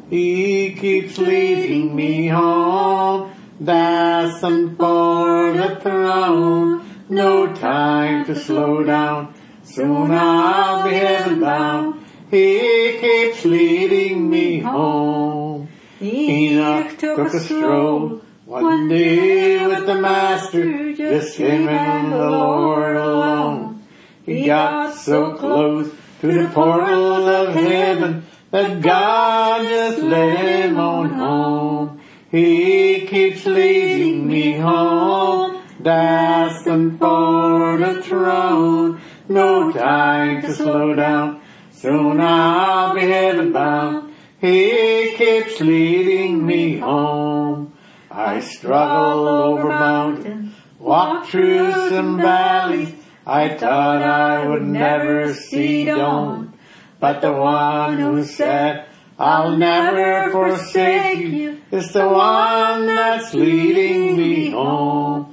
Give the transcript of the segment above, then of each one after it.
He keeps leading me home, destined for the throne. No time to slow down, soon I'll be heaven bound. He keeps leading me home. Enoch took a stroll one day with the Master, just him and the Lord alone. He got so close to the portal of heaven that God just led him on home. He keeps leading me home, destined for the throne. No time to slow down, soon I'll be heaven bound. He keeps leading me home. I struggle over mountains, walk through some valleys. I thought I would never see dawn, but the one who said, I'll never forsake you, is the one that's leading me home.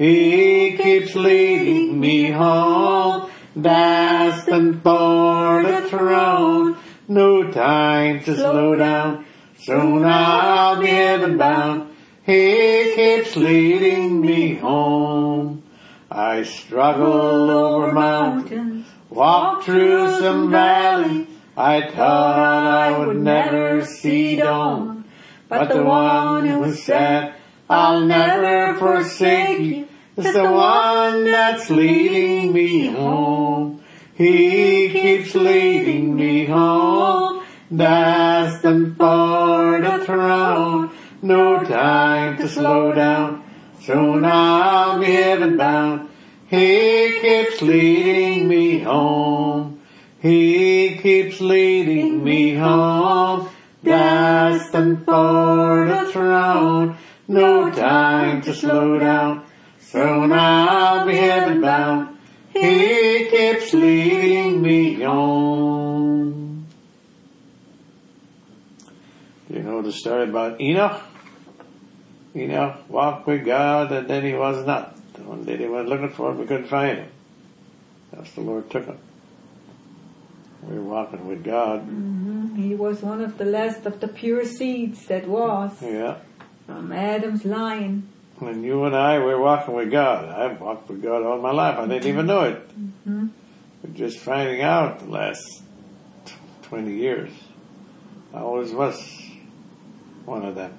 He keeps leading me home, destined for the throne. No time to slow down, soon I'll be heaven bound. He keeps leading me home. I struggle over mountains, walk through some valleys. I thought I would never see dawn, but the one who said, I'll never forsake you, is the one that's leading me home. He keeps leading me home, destined for the throne. No time to slow down, soon I'll be heaven bound. He keeps leading me home. He keeps leading me home, destined for the throne. No time to slow down, soon I'll be heaven bound. He keeps leading me home. Do you know the story about Enoch? Enoch walked with God and then he was not. One day they went looking for him, we couldn't find him. That's the Lord took him. We were walking with God. Mm-hmm. He was one of the last of the pure seeds that was. Yeah. From Adam's line. When you and I were walking with God, I've walked with God all my life. I didn't even know it. Mm-hmm. But just finding out the last 20 years, I always was one of them.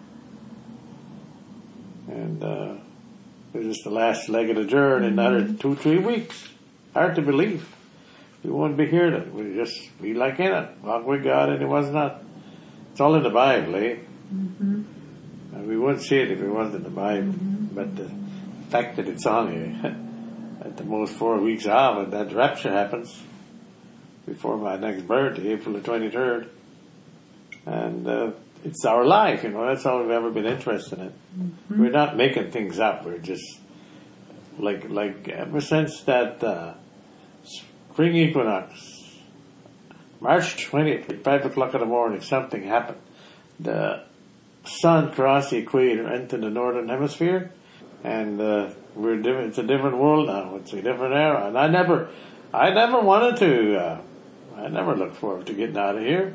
And it was the last leg of the journey, another 2-3 weeks. Hard to believe. We wouldn't be here then. We'd just be like Enoch, walk with God, and it was not. It's all in the Bible, eh? Mm-hmm. And we wouldn't see it if it wasn't in the Bible. But the fact that it's on here, at the most 4 weeks out, and that rapture happens before my next birthday, April the 23rd. And it's our life, that's all we've ever been interested in. Mm-hmm. We're not making things up. We're just, like ever since that spring equinox, March 20th, at 5 o'clock in the morning, something happened. The sun crossed the equator into the northern hemisphere, and we're different. It's a different world now. It's a different era. And I never wanted to. I never looked forward to getting out of here.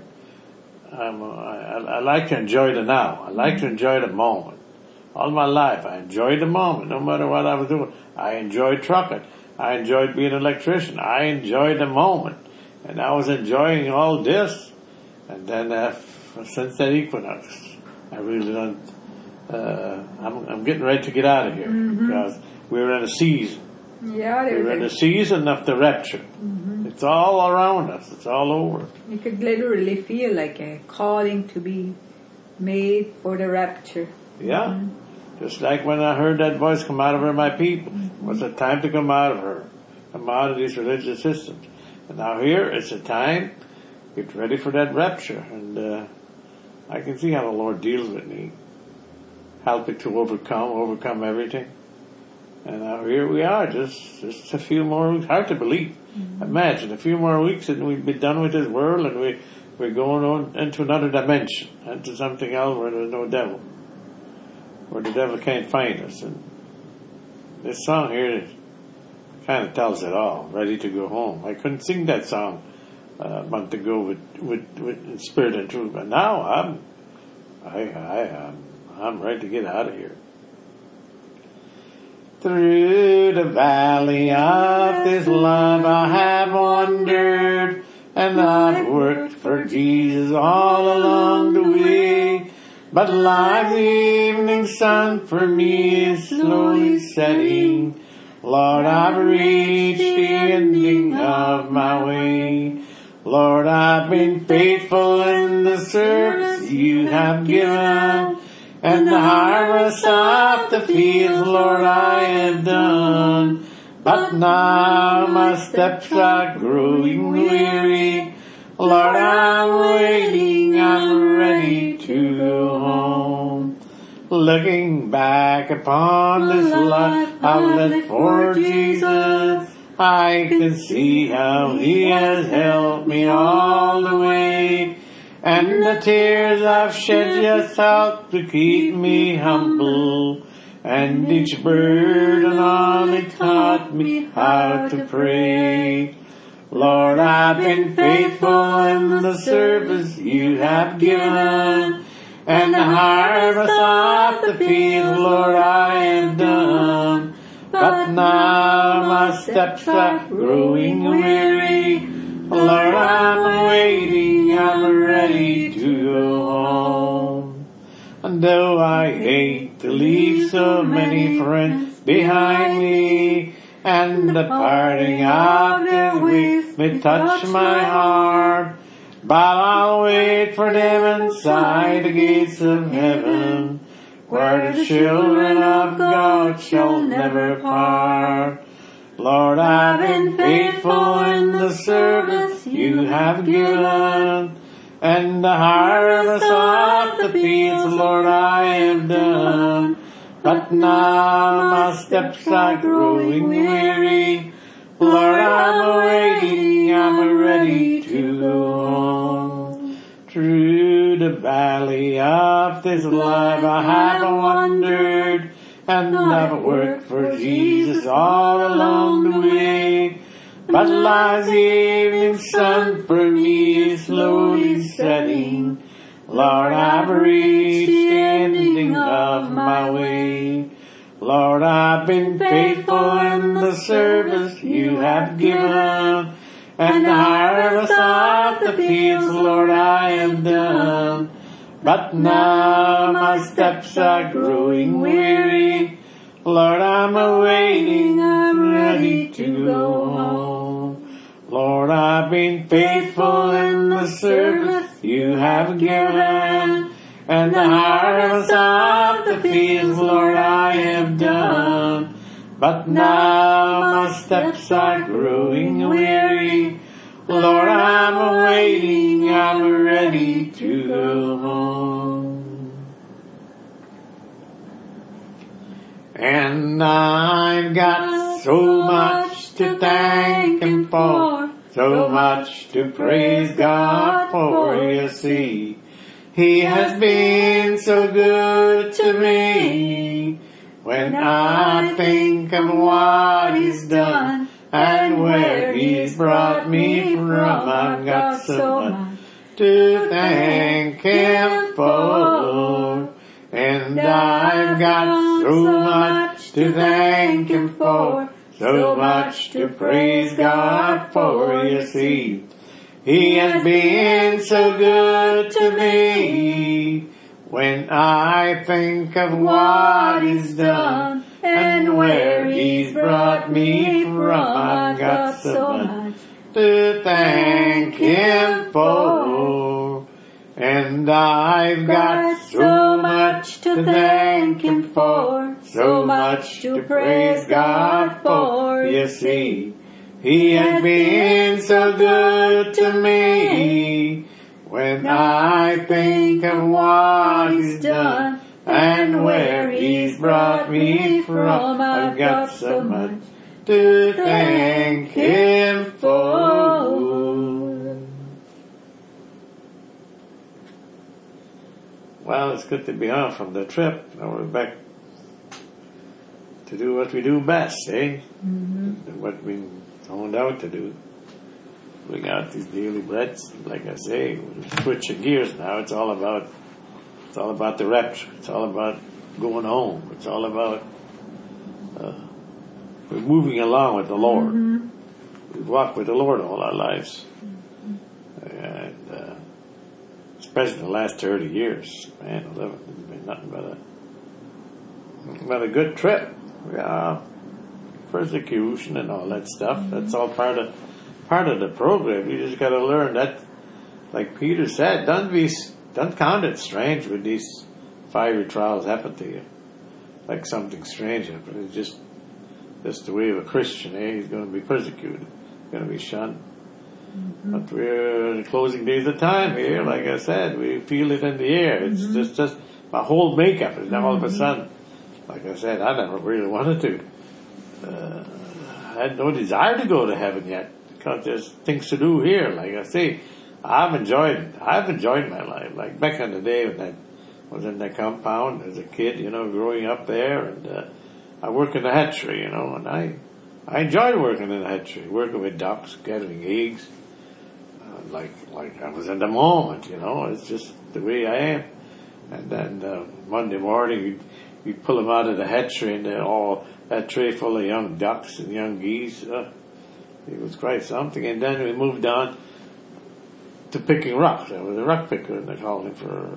I like to enjoy the now. I like to enjoy the moment. All my life, I enjoyed the moment, no matter what I was doing. I enjoyed trucking. I enjoyed being an electrician. I enjoyed the moment. And I was enjoying all this. And then, since that equinox, I really don't, I'm getting ready to get out of here. Because we're in a season. Yeah, we're in a season of the rapture. It's all around us. It's all over. You could literally feel like a calling to be made for the rapture. Yeah. Just like when I heard that voice, come out of her, my people. It was a time to come out of her. Come out of these religious systems. And now here, it's a time, get ready for that rapture. And I can see how the Lord deals with me. Help it to overcome everything. And now here we are, just a few more weeks. Hard to believe. Imagine, a few more weeks and we'd be done with this world and we're going on into another dimension, into something else where there's no devil. Where the devil can't find us. And this song here kind of tells it all. Ready to go home. I couldn't sing that song a month ago with spirit and truth, but now I'm ready to get out of here. Through the valley of this life I have wandered, and I've worked for Jesus all along the way. But like the evening sun for me is slowly setting, Lord, I've reached the ending of my way. Lord, I've been faithful in the service you have given, and the harvest of the fields, Lord, I have done. But now my steps are growing weary. Lord, I'm waiting, I'm ready to go home. Looking back upon this life I've led for Jesus, I can see how He has helped me all the way. And the tears I've shed just help to keep me humble. And each burden on it taught me how to pray. Lord, I've been faithful in the service you have given, and the harvest of the field, Lord, I have done. But now my steps are growing weary. Lord, I'm waiting, I'm ready to go home. And though I hate to leave so many friends behind me, and the parting of their ways may touch my heart, but I'll wait for them inside the gates of heaven, where the children of God shall never part. Lord, I've been faithful in the service you have given, and the harvest of the fields, Lord, I have done. But now my steps are growing weary. Lord, I'm waiting, I'm ready to go home. Through the valley of this life I have wandered, and I've worked for Jesus all along the way. But lies the evening sun for me is slowly setting. Lord, I've reached the ending of my way. Lord, I've been faithful in the service you have given, and the harvest of the fields, Lord, I have done. But now my steps are growing weary. Lord, I'm awaiting, I'm ready to go home. Lord, I've been faithful in the service you have given, and the harvest of the fields, Lord, I have done. But now my steps are growing weary. Lord, I'm waiting, I'm ready to go home. And I've got so much to thank Him for, so much to praise God for, you see. He has been so good to me. When I think of what He's done and where He's brought me from, I've got so much to thank Him for. And I've got so much to thank Him for, so much to praise God for, you see. He has been so good to me. When I think of what He's done and where He's brought me from, I've got so much to thank Him for. And I've got so much to thank Him for, so much to praise God for, you see. He has been so good to me. When I think of what He's done and where He's brought me from, I've got so much to thank Him for. Well, it's good to be off from the trip. Now we're back to do what we do best, eh? Mm-hmm. What we found out to do. We got these daily breads. Like I say, we're switching gears now. It's all about It's all about the rapture. It's all about going home. It's all about we're moving along with the Lord. We've walked with the Lord all our lives. And especially the last 30 years. Man, it's been nothing but a good trip. Persecution and all that stuff. That's all part of the program. You just got to learn that, like Peter said, don't count it strange when these fiery trials happen to you, like something strange happened. It's just the way of a Christian. He's going to be persecuted, going to be shunned. But we're in the closing days of time here. Like I said, we feel it in the air. It's just my whole makeup is now all of a sudden. Like I said, I never really wanted to. I had no desire to go to heaven yet because there's things to do here. Like I say, I've enjoyed my life. Like back in the day when I was in the compound as a kid, growing up there, and I worked in the hatchery, and I enjoyed working in the hatchery, working with ducks, gathering eggs. Like I was in the moment, it's just the way I am. And then Monday morning, we pull them out of the hatchery, and they're all that tray full of young ducks and young geese. It was quite something. And then we moved on to picking rocks. I was a rock picker in the colony for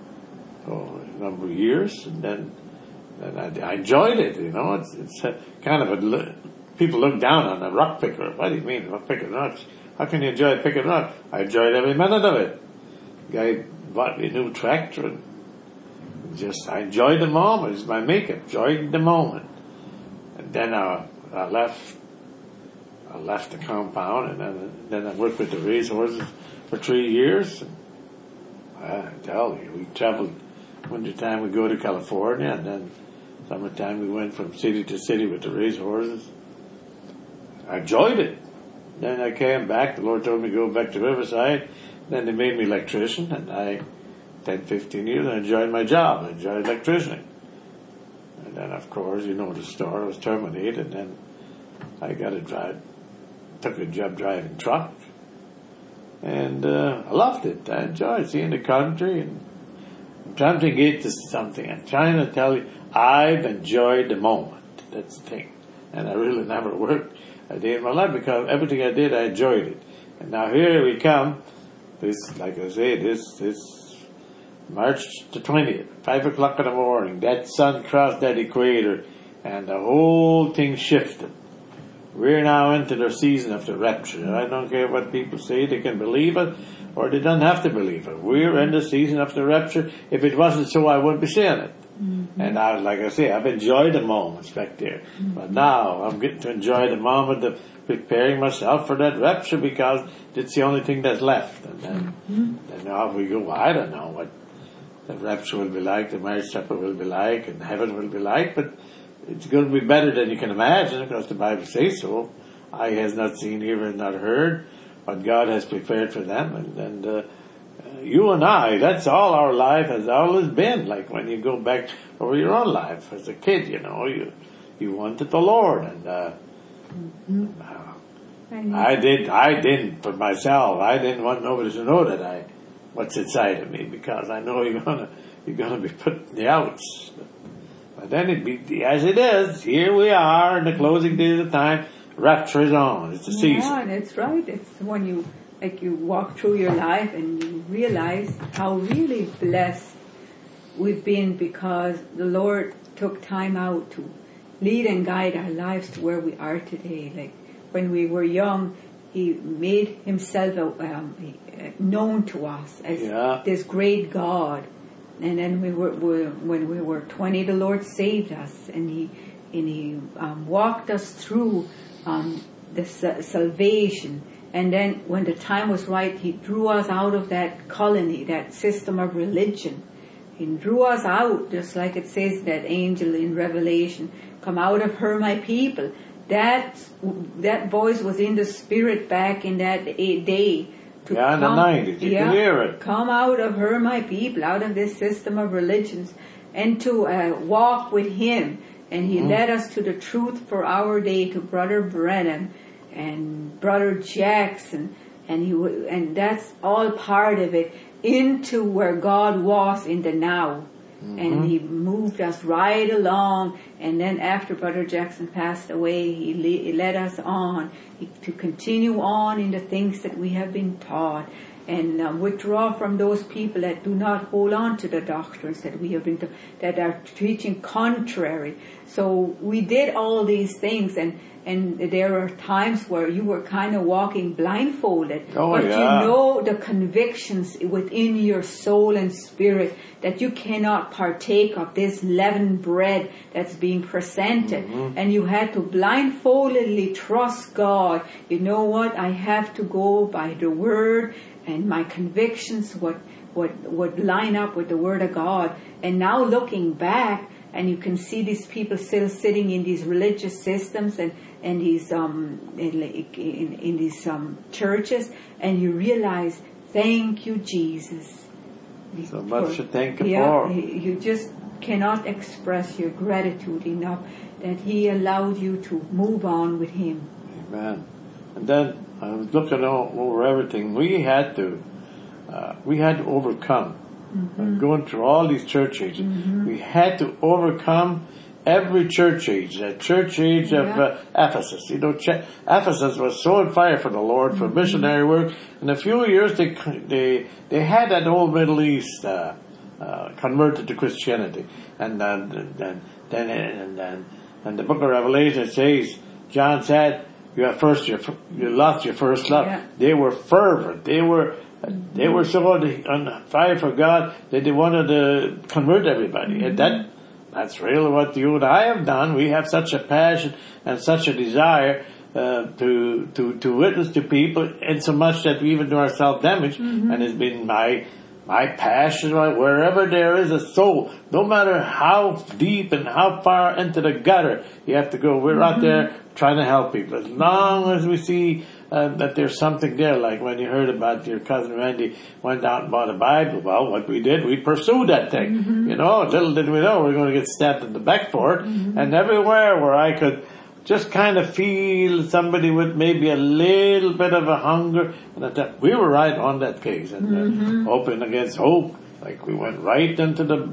a number of years, and then I enjoyed it. It's kind of people look down on a rock picker. What do you mean, picking rocks? How can you enjoy picking rocks? I enjoyed every minute of it. The guy bought me a new tractor, and I enjoyed the moment. It's my makeup. Enjoyed the moment. And then I left the compound, and then I worked with the racehorses for 3 years. And I tell you, we traveled. Winter time we go to California, and then summertime we went from city to city with the racehorses. I enjoyed it. Then I came back. The Lord told me to go back to Riverside. Then they made me electrician, and 10-15 years, I enjoyed my job. I enjoyed electricianing. And then, of course, the story. I was terminated, and then I took a job driving truck. And I loved it. I enjoyed seeing the country. And I'm trying to get to something. I'm trying to tell you, I've enjoyed the moment. That's the thing. And I really never worked a day in my life because everything I did, I enjoyed it. And now here we come. Like I say, this March the 20th, 5 o'clock in the morning, that sun crossed that equator, and the whole thing shifted. We're now into the season of the rapture. I don't care what people say, they can believe it, or they don't have to believe it. We're in the season of the rapture. If it wasn't so, I wouldn't be saying it. And like I say, I've enjoyed the moments back there. But now I'm getting to enjoy the moment of preparing myself for that rapture because it's the only thing that's left. And then now if we go, I don't know what the rapture will be like, the marriage supper will be like, and heaven will be like, but it's going to be better than you can imagine because the Bible says so. Eye has not seen, ear has not heard what God has prepared for them. And you and I, that's all our life has always been. Like when you go back over your own life as a kid, you wanted the Lord. And I didn't for myself. I didn't want nobody to know that what's inside of me because I know you're gonna be put in the outs. But then it be as it is. Here we are in the closing days of time. Rapture is on. It's the season. Yeah, that's right. It's when you walk through your life and you realize how really blessed we've been because the Lord took time out to lead and guide our lives to where we are today. Like when we were young, He made Himself known to us as this great God. And then when we were 20, the Lord saved us, and He walked us through the salvation. And then when the time was right, He drew us out of that colony, that system of religion. He drew us out, just like it says that angel in Revelation, "Come out of her, my people." That voice was in the spirit back in that day. In the 90s, you can hear it. Come out of her, my people, out of this system of religions, and to walk with Him. And He led us to the truth for our day, to Brother Brennan and Brother Jackson, and that's all part of it. into where God was in the now. And he moved us right along. And then after Brother Jackson passed away, he led us on to continue on in the things that we have been taught, and withdraw from those people that do not hold on to the doctrines that we have been taught, that are teaching contrary. So we did all these things, and there are times where you were kind of walking blindfolded. But you know the convictions within your soul and spirit that you cannot partake of this leavened bread that's being presented. And you had to blindfoldedly trust God. You know what? I have to go by the Word, and my convictions would line up with the Word of God. And now looking back, and you can see these people still sitting in these religious systems and these in these churches, and you realize, thank you, Jesus. So much to thank Him for. You just cannot express your gratitude enough that He allowed you to move on with Him. Amen. And then I was looking over everything. We had to overcome. Going through all these church ages, we had to overcome every church age. The church age of Ephesus. You know, Ephesus was so on fire for the Lord, for missionary work. In a few years, they had that whole Middle East converted to Christianity, and then the Book of Revelation says, John said, you lost your first love. Yeah. They were fervent. They were so on fire for God that they wanted to convert everybody. And that's really what you and I have done. We have such a passion and such a desire to witness to people, in so much that we even do ourselves damage. And it's been my passion, wherever there is a soul, no matter how deep and how far into the gutter you have to go, we're out there trying to help people. As long as we see that there's something there, like when you heard about your cousin Randy went out and bought a Bible. Well, what we did, we pursued that thing. You know, little did we know we were going to get stabbed in the back for it. And everywhere where I could just kind of feel somebody with maybe a little bit of a hunger, and we were right on that case. And hoping against hope, like we went right into the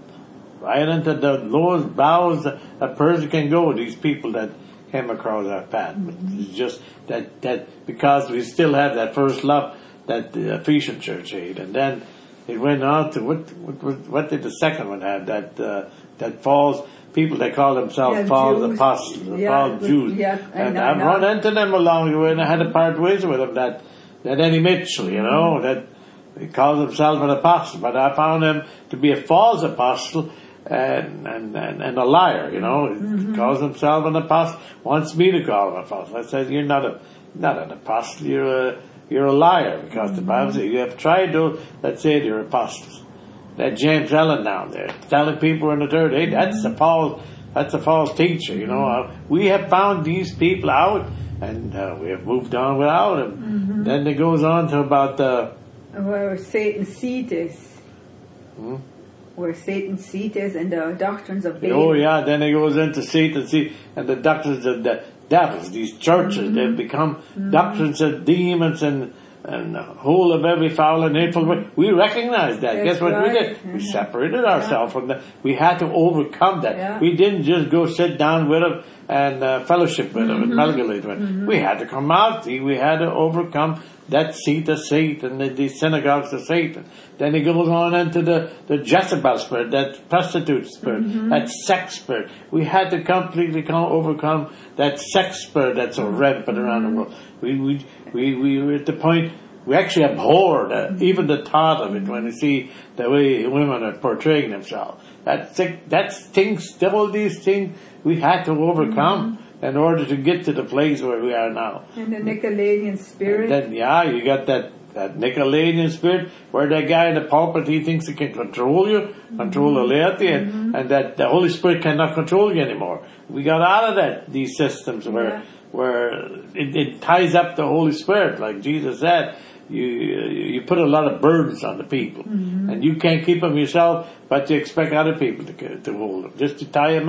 lowest bowels a person can go. These people that came across our path. It's just that because we still have that first love that the Ephesian church had, and then it went on to what did the second one have? That false people that call themselves false apostles, false Jews. And I've run into them along the way, and I had to part ways with them. That Eddie Mitchell, you know, that he calls himself an apostle, but I found him to be a false apostle. And a liar, you know. He calls himself an apostle, wants me to call him an apostle. I said, you're not an apostle, you're a liar, because the Bible says you have tried those that say they're apostles. That James Allen down there, telling people in the third age, that's a false teacher, you know. We have found these people out, and we have moved on without them. Then it goes on to about where Satan's seat is. Where Satan's seat is, and the doctrines of Balaam. Oh yeah, then it goes into Satan's seat and the doctrines of the devils. These churches, they've become doctrines of demons and whole of every foul and hateful way. We recognize that. Guess what we did? We separated ourselves from that. We had to overcome that. We didn't just go sit down with them and fellowship with them and amalgamate with them. We had to come out. We had to overcome that seat of Satan, the synagogues of Satan. Then he goes on into the Jezebel spirit, that prostitute spirit, that sex spirit. We had to completely overcome that sex spirit that's so rampant around the world. We were at the point, we actually abhorred even the thought of it when we see the way women are portraying themselves. All these things we had to overcome in order to get to the place where we are now. And the Nicolaitan spirit. Then, you got that Nicolaitan spirit where that guy in the pulpit, he thinks he can control you, control the laity, and that the Holy Spirit cannot control you anymore. We got out of these systems where it ties up the Holy Spirit, like Jesus said. You put a lot of burdens on the people, and you can't keep them yourself, but you expect other people to hold them, just to tie them up.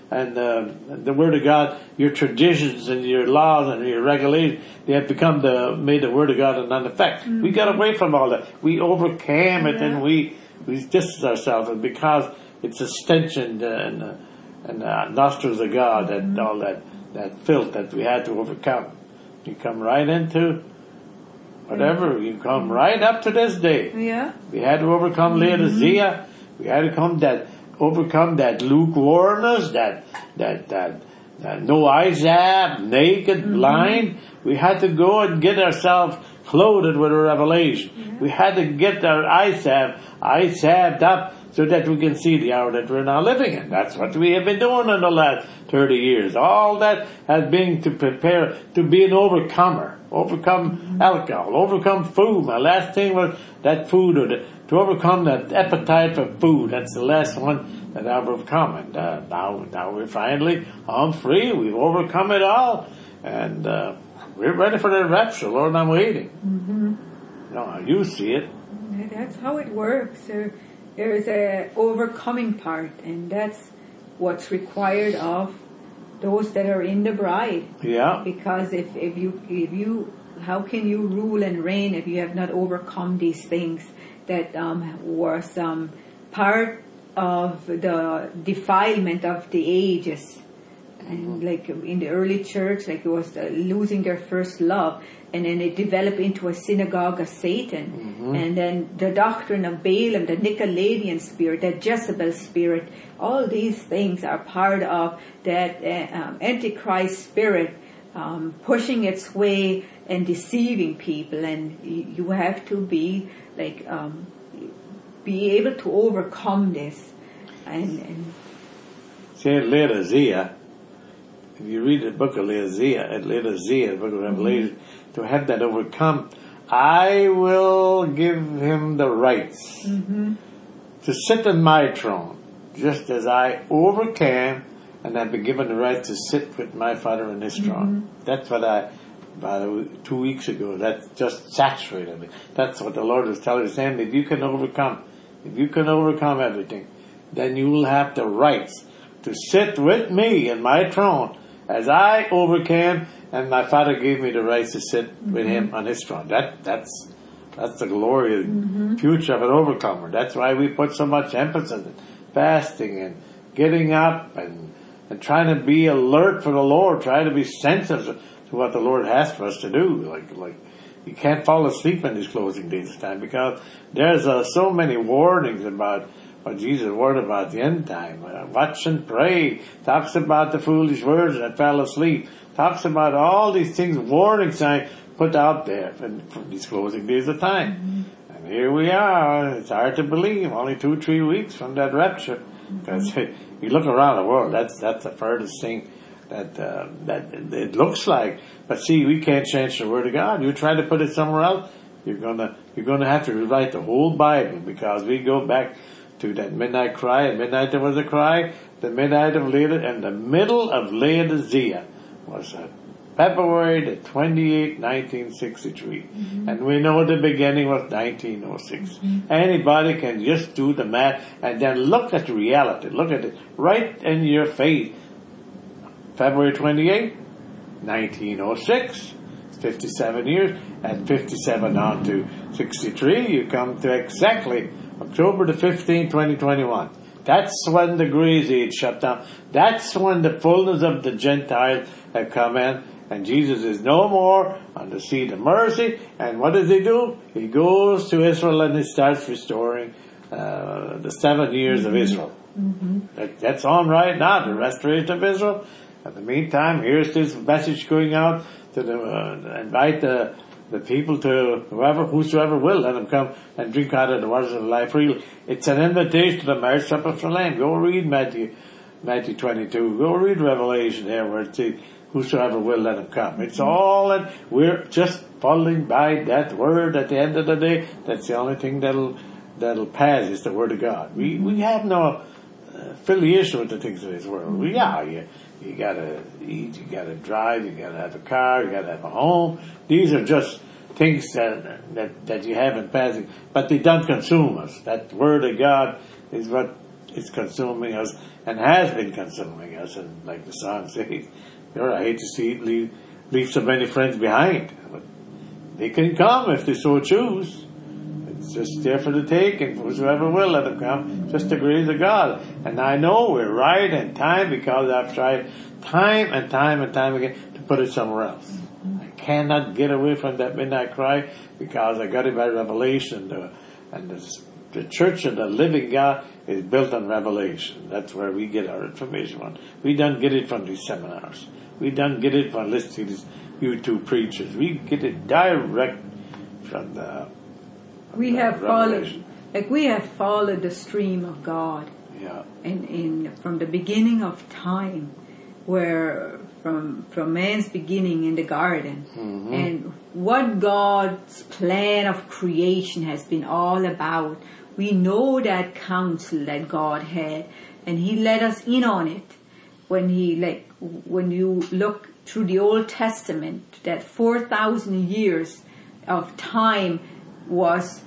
the Word of God, your traditions and your laws and your regulations, they have made the Word of God a non-effect. Mm-hmm. We got away from all that. We overcame it, and we distanced ourselves, and because it's a stench and nostrils of God, and all that filth that we had to overcome. You come right into whatever, you come right up to this day. Yeah. We had to overcome Laodicea. We had to overcome that lukewarmness, that no eyes have, naked, blind. We had to go and get ourselves clothed with a revelation. Yeah. We had to get our eyes salved up so that we can see the hour that we're now living in. That's what we have been doing in the last 30 years. All that has been to prepare to be an overcomer, overcome alcohol, overcome food. My last thing was that food, to overcome that appetite for food. That's the last one that I've overcome. And now we're finally on free. We've overcome it all. And we're ready for the rapture. Lord, I'm waiting. Mm-hmm. No, you see it. That's how it works. There's a overcoming part, and that's what's required of those that are in the bride. Yeah. Because if you, how can you rule and reign if you have not overcome these things that was part of the defilement of the ages? And like in the early church, like it was losing their first love. And then it developed into a synagogue of Satan. Mm-hmm. And then the doctrine of Balaam, the Nicolaitan spirit, the Jezebel spirit, all these things are part of that Antichrist spirit pushing its way and deceiving people. And you have to be be able to overcome this. And see, Laodicea, if you read the book of Laodicea, the book of Revelation, to have that overcome, I will give him the rights to sit on my throne, just as I overcame and have been given the right to sit with my Father on his throne. That's what about 2 weeks ago, that just saturated me. That's what the Lord was telling us, saying, if you can overcome everything, then you will have the rights to sit with me in my throne as I overcame, and my Father gave me the rights to sit with him on his throne. That's the glory and future of an overcomer. That's why we put so much emphasis on fasting and getting up and trying to be alert for the Lord, trying to be sensitive to what the Lord has for us to do. Like you can't fall asleep in these closing days this time, because there's so many warnings about what Jesus warned about the end time. Watch and pray. Talks about the foolish words that fell asleep. Talks about all these things, warning signs put out there for these closing days of time. And here we are. It's hard to believe. Only 2-3 weeks from that rapture. Because you look around the world, that's the furthest thing that it looks like. But see, we can't change the Word of God. You try to put it somewhere else, you're gonna have to rewrite the whole Bible, because we go back to that midnight cry. At midnight there was a cry. The midnight of Laodicea, and the middle of Laodicea was February the 28th, 1963. And we know the beginning was 1906. Anybody can just do the math and then look at the reality. Look at it right in your face. February 28th, 1906. 57 years. At 57 on to 63, you come to exactly October the 15th, 2021. That's when the Great Age shut down. That's when the fullness of the Gentiles have come in. And Jesus is no more on the seat of mercy. And what does he do? He goes to Israel and he starts restoring the 7 years of Israel. That's on right now, the restoration of Israel. In the meantime, here's this message going out to invite the people to whosoever will, let them come and drink out of the waters of life freely. It's an invitation to the marriage supper of the Lamb. Go read Matthew 22. Go read Revelation there, where it says, whosoever will, let him come. It's all that we're just following by that word at the end of the day. That's the only thing that'll pass, is the Word of God. We have no affiliation with the things of this world. You gotta eat, you gotta drive, you gotta have a car, you gotta have a home. These are just things that you have in passing, but they don't consume us. That Word of God is what it's consuming us and has been consuming us. And like the song says, I hate to see it leave so many friends behind. But they can come if they so choose. It's just there for the taking. Whosoever will, let them come. Just the grace of God. And I know we're right in time because I've tried time and time and time again to put it somewhere else. I cannot get away from that midnight cry because I got it by revelation. And the church of the living God is built on revelation. That's where we get our information from. We don't get it from these seminars. We don't get it from listening to these YouTube preachers. We get it direct from the we have followed the stream of God. Yeah. From the beginning of time, where from man's beginning in the garden, and what God's plan of creation has been all about. We know that counsel that God had, and He let us in on it. When you look through the Old Testament, that 4,000 years of time was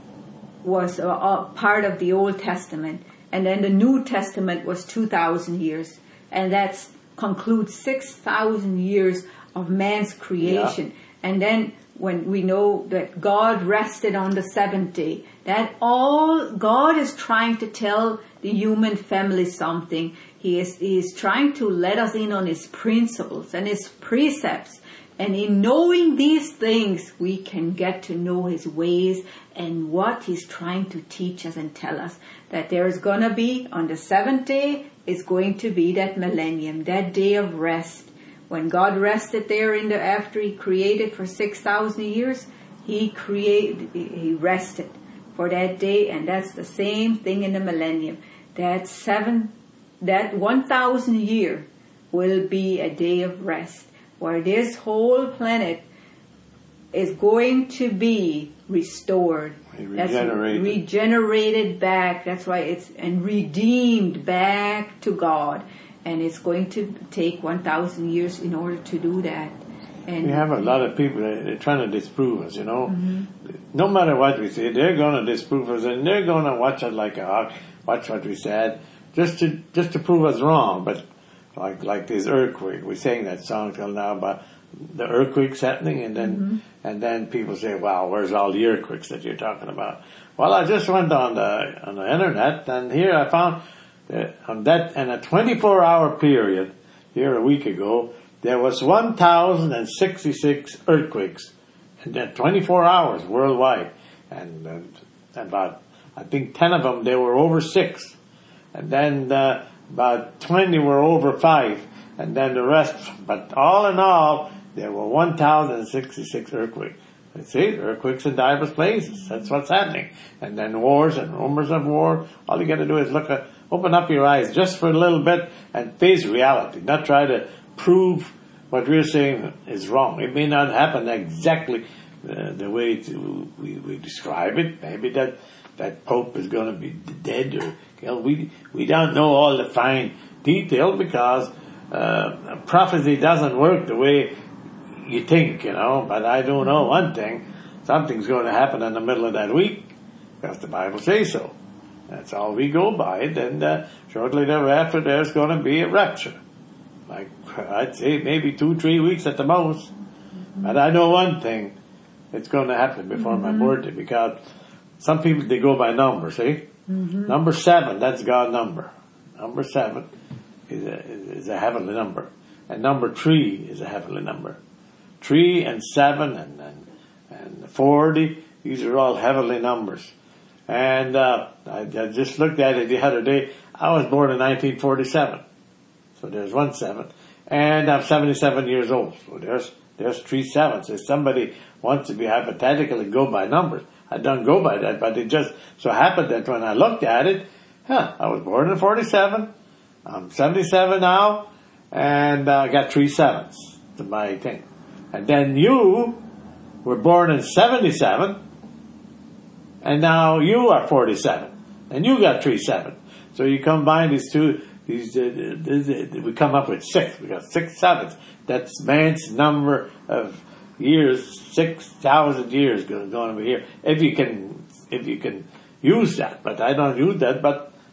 a part of the Old Testament, and then the New Testament was 2,000 years, and that concludes 6,000 years of man's creation. Yeah. And then when we know that God rested on the seventh day, that all God is trying to tell the human family something. He is trying to let us in on His principles and His precepts. And in knowing these things, we can get to know His ways and what He's trying to teach us and tell us. That there's going to be, on the seventh day, is going to be that millennium, that day of rest. When God rested there after He created for 6,000 years, He rested for that day, and that's the same thing in the millennium. That 1,000 year will be a day of rest, where this whole planet is going to be restored. Regenerated back. That's why and redeemed back to God. And it's going to take 1,000 years in order to do that. And we have a lot of people that are trying to disprove us, No matter what we say, they're going to disprove us, and they're going to watch us like a hawk, watch what we said, just to prove us wrong. But like this earthquake, we sang that song till now about the earthquakes happening, and then people say, "Wow, where's all the earthquakes that you're talking about?" Well, I just went on the internet, and here I found on that in a 24-hour period here a week ago, there was 1,066 earthquakes in that 24 hours worldwide, and about I think 10 of them they were over 6, and then about 20 were over 5, and then the rest. But all in all, there were 1,066 earthquakes. See, earthquakes in diverse places. That's what's happening. And then wars and rumors of war. All you got to do is open up your eyes just for a little bit and face reality. Not try to prove what we're saying is wrong. It may not happen exactly the way we describe it. Maybe that Pope is going to be dead, or we don't know all the fine detail because prophecy doesn't work the way you think, but I do know one thing. Something's going to happen in the middle of that week because the Bible says so. That's all we go by. And shortly thereafter, there's going to be a rapture. Like, I'd say maybe 2-3 weeks at the most. But I know one thing. It's going to happen before my birthday because some people, they go by numbers, see? Number 7, that's God's number. Number 7 is a heavenly number. And number 3 is a heavenly number. 3 and 7 and 40, these are all heavenly numbers. And I just looked at it the other day. I was born in 1947. So there's 1 7. And I'm 77 years old. So there's 3 7s. If somebody wants to be hypothetical and go by numbers, I don't go by that. But it just so happened that when I looked at it, I was born in 47. I'm 77 now. And I got 3 7s to my thing. And then you were born in 77. And now you are 47. And you got 3 7. So you combine these two, we come up with 6. We got 6 7s. That's man's number of years, 6,000 years going to be here. If you can use that. But I don't use that. But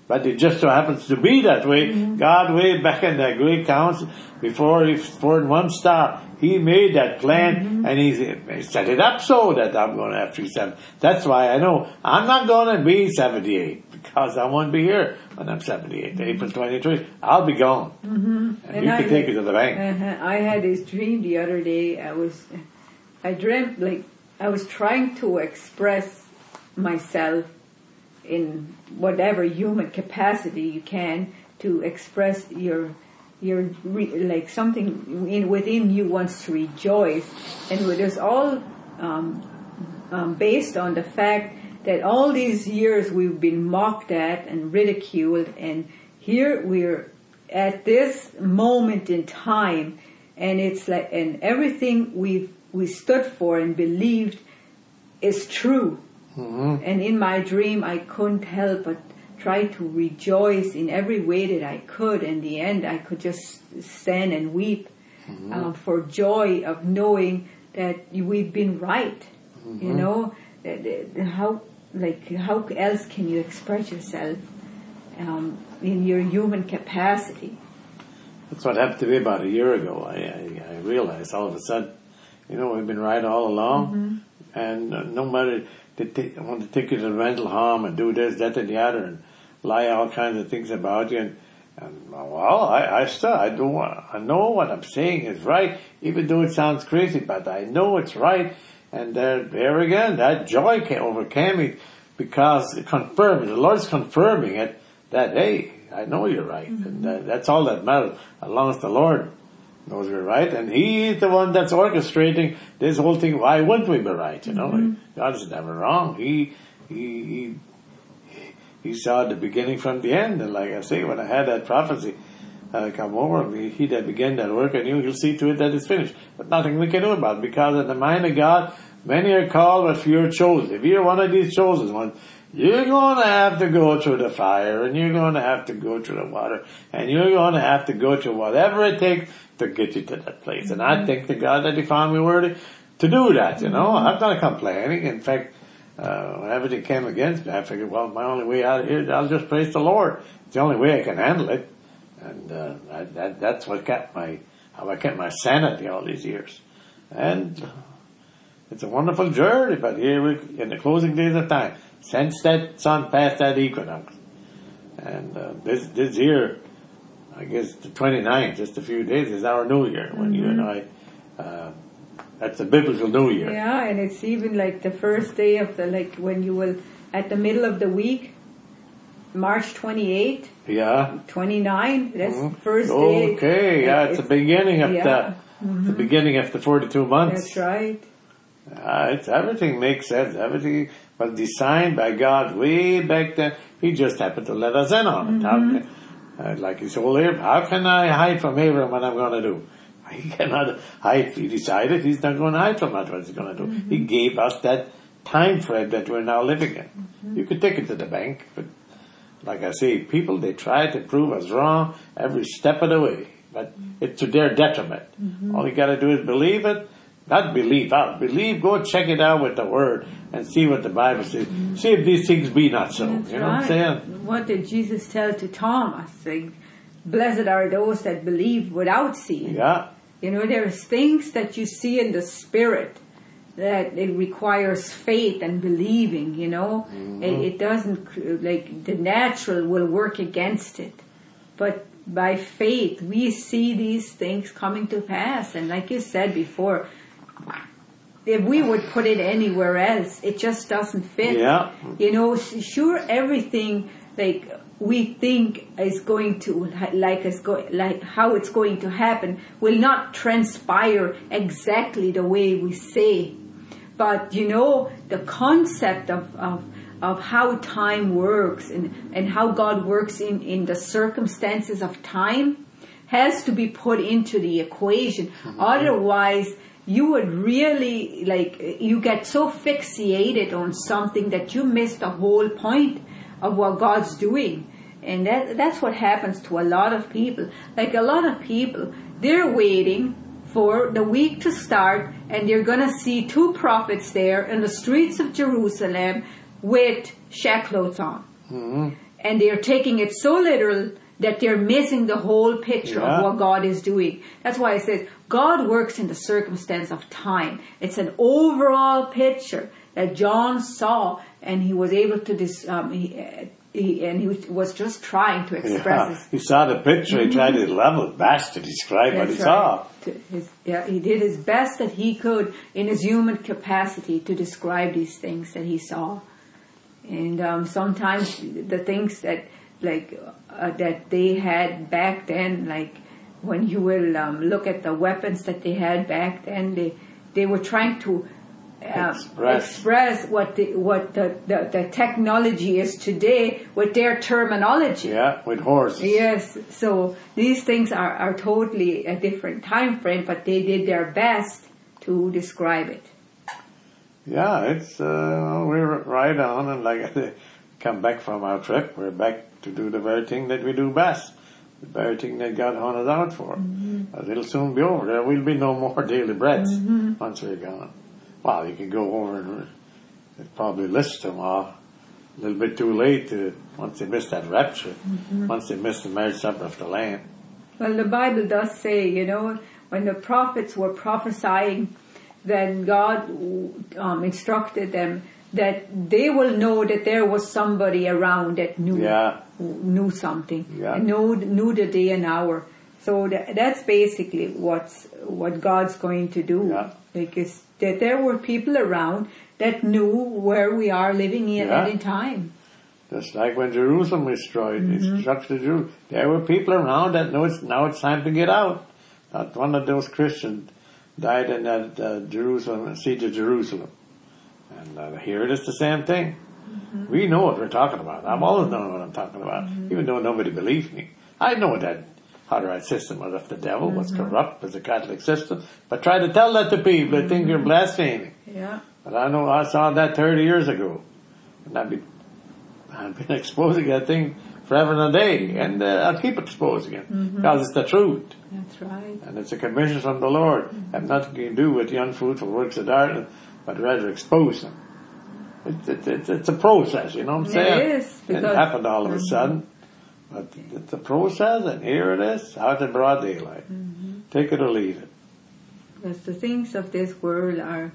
But it just so happens to be that way. God, way back in the Great Council, before one star, He made that plan, and He set it up so that I'm going to have 370. That's why I know I'm not going to be 78, because I won't be here when I'm 78. April 23, I'll be gone. And you can take it to the bank. I had this dream the other day. I dreamt like I was trying to express myself in whatever human capacity you can, to express your like something within you wants to rejoice, and it was all based on the fact that all these years we've been mocked at and ridiculed, and here we're at this moment in time, and it's like, and everything we stood for and believed is true. And in my dream, I couldn't help but try to rejoice in every way that I could. In the end, I could just stand and weep for joy of knowing that we've been right. You know, how else can you express yourself in your human capacity? That's what happened to me about a year ago. I realized all of a sudden, you know, we've been right all along, and no matter. They want to take you to the mental home and do this, that, and the other, and lie all kinds of things about you. And well, I know what I'm saying is right, even though it sounds crazy, but I know it's right. And there again, that joy overcame me, because the Lord's confirming it, that, hey, I know you're right. And that's all that matters, as long as the Lord knows we're right, and He's the one that's orchestrating this whole thing. Why wouldn't we be right? You know, God is never wrong. He saw the beginning from the end, and like I say, when I had that prophecy come over me, He that began that work in you, He'll see to it that it's finished. But nothing we can do about it, because in the mind of God, many are called, but few are chosen. If you're one of these chosen ones, you're going to have to go through the fire, and you're going to have to go through the water, and you're going to have to go through whatever it takes to get you to that place. And I thank the God that He found me worthy to do that, you know. I'm not complaining. In fact, when everything came against me, I figured, well, my only way out of here is I'll just praise the Lord. It's the only way I can handle it. And that's what how I kept my sanity all these years. And it's a wonderful journey, but here we're in the closing days of time, since that sun passed that equinox. And this year, I guess the 29th, just a few days, is our New Year, when you and I, that's the biblical New Year. Yeah, and it's even like the first day of when you will, at the middle of the week, March 28, 29, that's the first day. Okay, it's the beginning of the beginning of the 42 months. That's right. Everything makes sense. Everything was designed by God way back then. He just happened to let us in on it. Like He told Abraham, how can I hide from Abraham what I'm going to do? He cannot hide. He decided He's not going to hide from us what He's going to do. He gave us that time frame that we're now living in. You could take it to the bank, but like I say, people, they try to prove us wrong every step of the way, but it's to their detriment. All you got to do is believe it. Not believe out. Believe, go check it out with the Word and see what the Bible says. See if these things be not so. That's you know what I'm saying? What did Jesus tell to Thomas? Like, blessed are those that believe without seeing. Yeah. You know, there's things that you see in the Spirit that it requires faith and believing, you know. It doesn't, like, the natural will work against it. But by faith, we see these things coming to pass. And like you said before, if we would put it anywhere else, it just doesn't fit. Yeah. You know, sure, everything like we think is going to, like how it's going to happen, will not transpire exactly the way we say. But you know, the concept of how time works and how God works in the circumstances of time has to be put into the equation. Otherwise, you would really, you get so fixated on something that you miss the whole point of what God's doing. And that's what happens to a lot of people. Like a lot of people, they're waiting for the week to start, and you're going to see two prophets there in the streets of Jerusalem with sackcloths on. and they're taking it so literal that they're missing the whole picture of what God is doing. That's why I said God works in the circumstance of time. It's an overall picture that John saw, and he was able to he was just trying to express this. He saw the picture. He tried his level best to describe what he saw. He did his best that he could in his human capacity to describe these things that he saw. And sometimes the things that that they had back then, like when you will look at the weapons that they had back then, they were trying to express what the technology is today with their terminology. Yeah, with horses. Yes, so these things are totally a different time frame, but they did their best to describe it. Yeah, it's we're right on, and like I come back from our trip, we're back to do the very thing that we do best, the very thing that God hunted out for. It'll soon be over. There will be no more daily breads once we're gone. Well, you can go over and probably list them all. A little bit too late once they miss that rapture, once they miss the marriage supper of the Lamb. Well, the Bible does say, when the prophets were prophesying, then God instructed them that they will know that there was somebody around that knew something, knew the day and hour. So that's basically what God's going to do. Yeah. Because that there were people around that knew where we are living in at any time. Just like when Jerusalem was destroyed, destruction of Jerusalem. There were people around that know now it's time to get out. Not one of those Christians died in that siege of Jerusalem. And here it is the same thing. We know what we're talking about. I've always known what I'm talking about, even though nobody believed me. I know that Hutterite system was of the devil, was corrupt as a Catholic system. But try to tell that to people, they think you're blaspheming. Yeah. But I know I saw that 30 years ago. And I've been exposing that thing forever and a day. And I'll keep exposing it. Because it's the truth. That's right. And it's a commission from the Lord. Have nothing to do with the unfruitful works of darkness, but rather expose them. It's a process, you know what I'm saying? It is. It didn't happen all of a sudden. But it's a process, and here it is, out in broad daylight. Take it or leave it. Because the things of this world are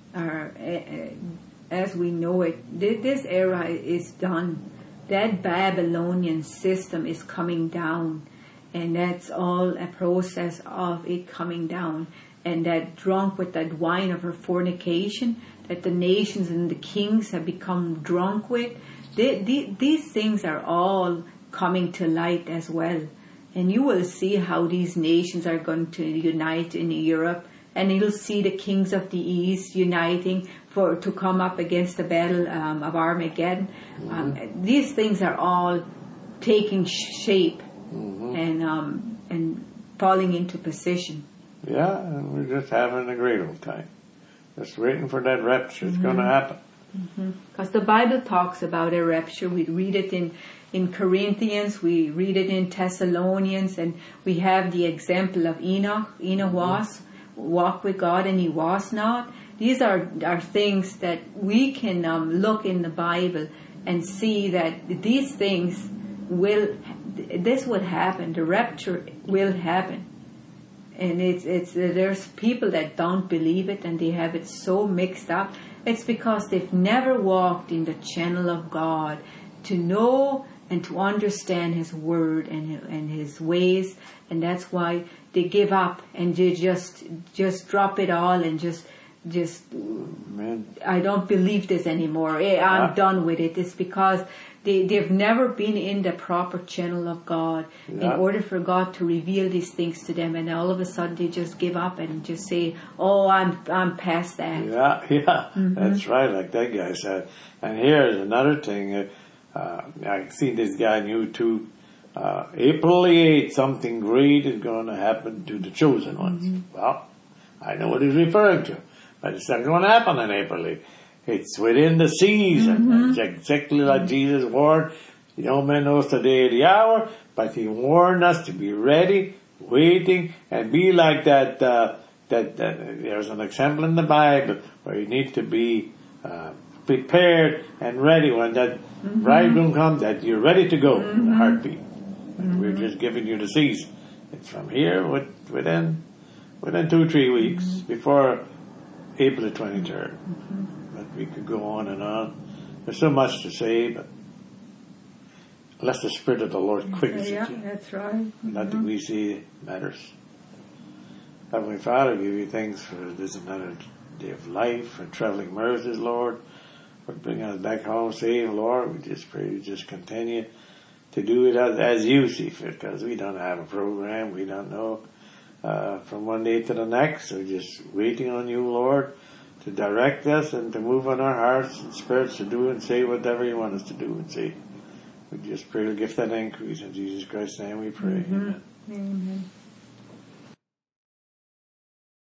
as we know it, this era is done. That Babylonian system is coming down, and that's all a process of it coming down. And that drunk with that wine of her fornication, that the nations and the kings have become drunk with, these things are all coming to light as well. And you will see how these nations are going to unite in Europe, and you'll see the kings of the East uniting to come up against the battle of Armageddon. These things are all taking shape and falling into position. Yeah, and we're just having a great old time. Just waiting for that rapture. It's going to happen. Because the Bible talks about a rapture. We read it in Corinthians, we read it in Thessalonians, and we have the example of Enoch. Enoch walked with God and he was not. These are things that we can look in the Bible and see that these things will happen. The rapture will happen. And there's people that don't believe it, and they have it so mixed up. It's because they've never walked in the channel of God to know and to understand His Word and His ways, and that's why they give up and they just drop it all and just I don't believe this anymore. I'm done with it. It's because they've never been in the proper channel of God in order for God to reveal these things to them, and all of a sudden they just give up and just say, "Oh, I'm past that." Yeah, that's right, like that guy said. And here's another thing. I see this guy on YouTube. April the 8th, something great is going to happen to the chosen ones. Well, I know what he's referring to, but it's not going to happen on April 8th. It's within the season. It's exactly like Jesus warned. No man knows the day or the hour, but He warned us to be ready, waiting, and be like that. There's an example in the Bible where you need to be prepared and ready when that bridegroom comes, that you're ready to go in a heartbeat. And we're just giving you the season. It's from here within 2-3 weeks before April the 23rd. But we could go on and on. There's so much to say, but unless the Spirit of the Lord quickens Yeah, it, that's right. nothing we see matters. Heavenly Father, give you thanks for this another day of life and traveling mercies, Lord, for bringing us back home safe, Lord. We just pray you just continue to do it as you see fit, because we don't have a program. We don't know from one day to the next. So just waiting on you, Lord, to direct us and to move on our hearts and spirits to do and say whatever you want us to do and say. We just pray to give that increase. In Jesus Christ's name we pray. Amen. Amen.